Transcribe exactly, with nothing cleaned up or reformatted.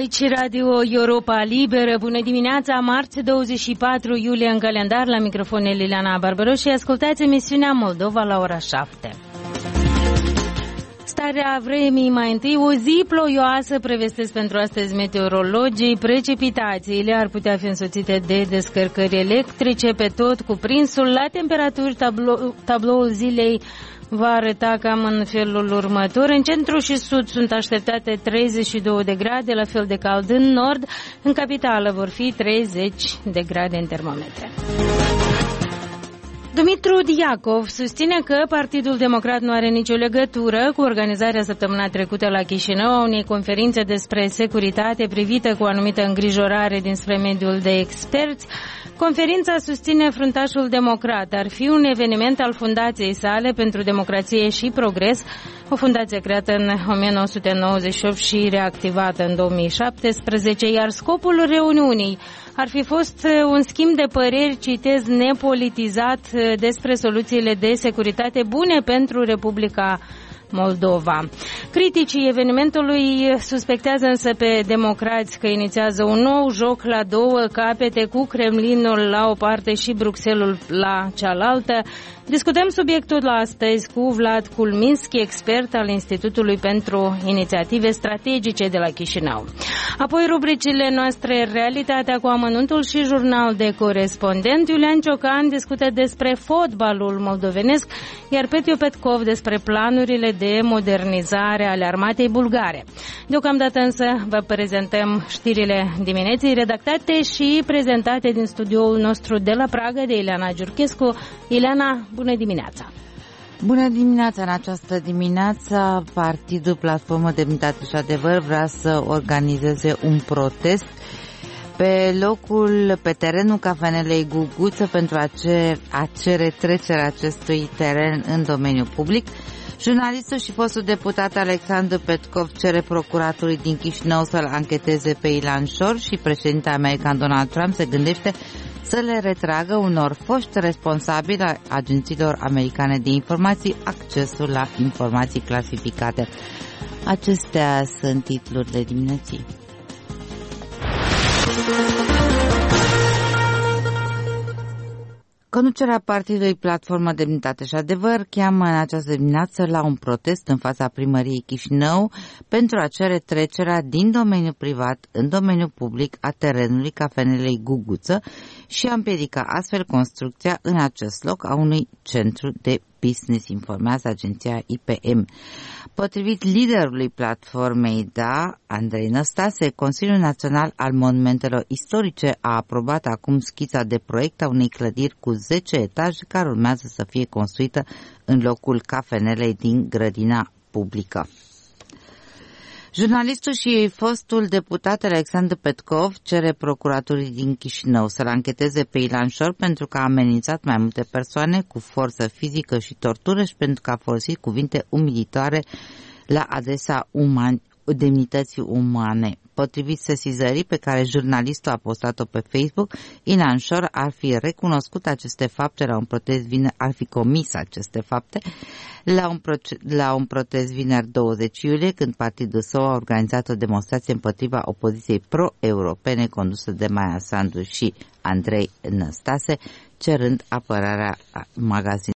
Aici Radio Europa Liberă. Bună dimineața, marți douăzeci și patru iulie în calendar, la microfon Liliana Barbaros și ascultați emisiunea Moldova la ora șapte. Starea vremii mai întâi, o zi ploioasă prevestesc pentru astăzi meteorologii. Precipitațiile ar putea fi însoțite de descărcări electrice pe tot cuprinsul. La temperaturi, tablou, tabloul zilei va arăta cam în felul următor. În centru și sud sunt așteptate treizeci și două de grade, la fel de cald în nord. În capitală vor fi treizeci de grade în termometre. Dumitru Diacov susține că Partidul Democrat nu are nicio legătură cu organizarea săptămâna trecută la Chișinău a unei conferințe despre securitate privită cu o anumită îngrijorare dinspre mediul de experți. Conferința, susține fruntașul democrat, ar fi un eveniment al fundației sale pentru democrație și progres, o fundație creată în o mie nouă sute nouăzeci și opt și reactivată în două mii șaptesprezece, iar scopul reuniunii ar fi fost un schimb de păreri, citez, nepolitizat despre soluțiile de securitate bune pentru Republica Moldova. Criticii evenimentului suspectează însă pe democrați că inițiază un nou joc la două capete, cu Kremlinul la o parte și Bruxelles la cealaltă. Discutăm subiectul astăzi cu Vlad Kulminski, expert al Institutului pentru Inițiative Strategice de la Chișinău. Apoi rubricile noastre, Realitatea cu amănuntul și Jurnal de corespondent. Iulian Ciocan discută despre fotbalul moldovenesc, iar Petio Petkov despre planurile de modernizare ale armatei bulgare. Deocamdată însă vă prezentăm știrile dimineții, redactate și prezentate din studioul nostru de la Praga de Ileana Giurchescu. Ileana, bună dimineața! Bună dimineața! În această dimineață, Partidul Platformă Demnitate și Adevăr vrea să organizeze un protest pe locul, pe terenul cafenelei Guguță pentru a, ce, a cere trecerea acestui teren în domeniul public. Jurnalistul și fostul deputat Alexandru Petkov cere procuraturii din Chișinău să-l ancheteze pe Ilan Șor și președintele american Donald Trump se gândește să le retragă unor foști responsabili a agențiilor americane de informații accesul la informații clasificate. Acestea sunt titlurile dimineții. Conducerea Partidului Platformă Demnitate și Adevăr cheamă în această dimineață la un protest în fața primăriei Chișinău pentru a cere trecerea din domeniul privat în domeniul public a terenului cafenelei Guguță și a împiedica astfel construcția în acest loc a unui centru de business, informează agenția I P M. Potrivit liderului platformei D A, Andrei Năstase, Consiliul Național al Monumentelor Istorice a aprobat acum schița de proiect a unei clădiri cu zece etaje care urmează să fie construită în locul cafenelei din grădina publică. Jurnalistul și fostul deputat Alexandru Petkov cere procuraturii din Chișinău să-l ancheteze pe Ilan Șor pentru că a amenințat mai multe persoane cu forță fizică și tortură și pentru că a folosit cuvinte umilitoare la adresa uman- demnității umane. Potrivit sesizării pe care jurnalistul a postat-o pe Facebook, Ilan Șor ar fi recunoscut aceste fapte la un protest vineri, ar fi comis aceste fapte la un, proce- la un protest vineri douăzeci iulie, când partidul său a organizat o demonstrație împotriva opoziției pro-europene condusă de Maia Sandu și Andrei Năstase, cerând apărarea magazinului.